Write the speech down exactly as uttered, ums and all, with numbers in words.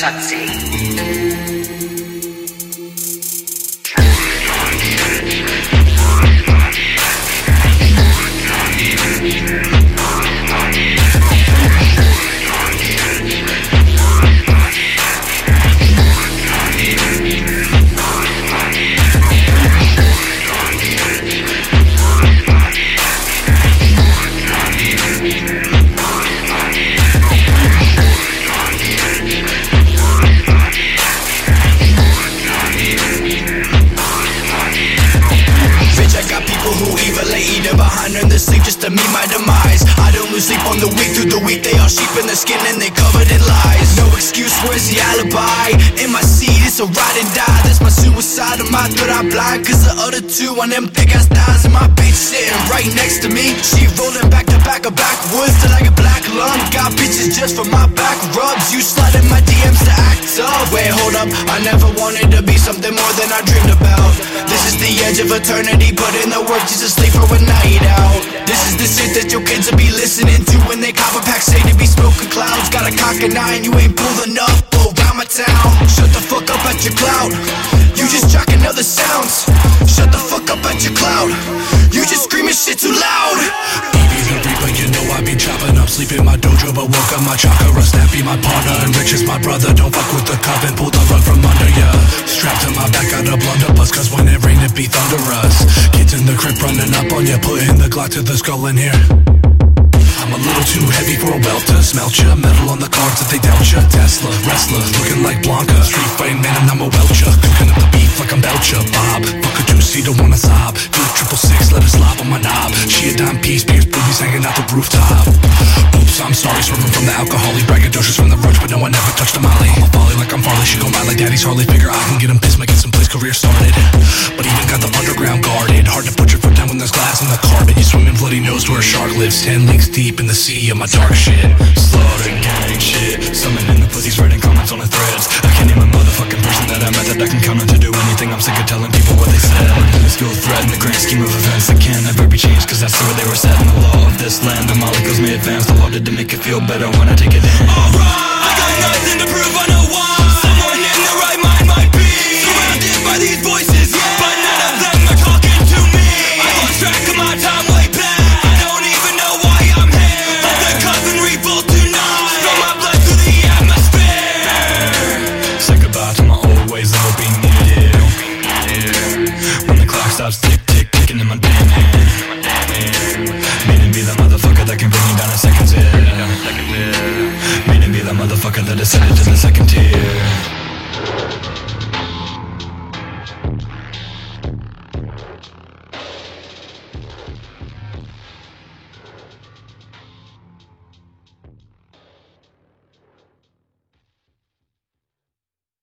Satsi. Sleep just to meet my demise. I don't lose sleep on the weak. Through the week they all sheep in their skin and they covered in lies. No excuse, where's the alibi? In my seat it's a ride and die. That's my suicide and my third eye blind. Cause the other two on them thick ass thighs. And my bitch sitting right next to me. She rolling back to back of backwoods till I get black lung. Got bitches just for my back rubs. You slide in my D Ms to act up. Wait, hold up, I never wanted to be something more than I dreamed about. This is the edge of eternity. Put in the work just to sleep for a night out. This is the shit that your kids will be listening to when they cop a pack, say they be smoking clouds. Got a cock and nine, you ain't pulling up around my town. Shut the fuck up at your clout. You just jocking other sounds. Shut the fuck up at your clout. You just screaming shit too loud. Evie the Reaper, you know I be chopping up, sleep in my dojo, but woke up my chakra. Snappy my partner, and Rich is my brother. Don't fuck with the cop and pull the rug from under ya. Strapped to my back, got a blunderbuss, cause when it rain it be thunderous. Kids in the crib running up on ya, putting the Glock to the skull in here. I'm a little too heavy for a welter. Smelt ya, metal on the cards that they dealt ya. Tesla, wrestler, looking like Blanca. Street fighting man and I'm a welcher. Cooking up the beef like I'm Belcher. Bob, fuck a two-seater, wanna sob. Do a triple six, let her slop on my knob. She a dime piece, pierced boobies hanging out the rooftop. Oops, I'm sorry, swerving from the alcoholic. Braggadocious from the roach, but no, I never touched a molly. I'm a volley like I'm Farley, she gon' ride like Daddy's Harley. Figure I can get him pissed, might get some place career started. But even got the underground guarded. Hard to put your foot down when there's glass in the carpet. You swim in bloody nose where a shark lives. Ten links deep in the sea of my dark shit. Slaughter gang shit. Summoning the pussies, writing comments on the threads. I can't name a motherfucking person that I met that I can count on to do anything. I'm sick of telling people what they said. Minuscule threat in the grand scheme of events that can never be changed, cause that's the way they were set in the law of this land. The molecules may advance, the law did to make it feel better when I take it in. Alright, I got nothing to prove, I know why. Someone in the right mind might be surrounded by these voices, yeah, but none of them are talking to me. I lost track of my time way back. I don't even know why I'm here. Let the coven revolt tonight. Throw my blood through the atmosphere. Say goodbye to my old ways that will be needed. When the clock stops tick tick ticking in my damn hand. Meaning be the motherfucker that can bring you down in seconds, yeah. Meaning be the motherfucker that ascended to the second tier.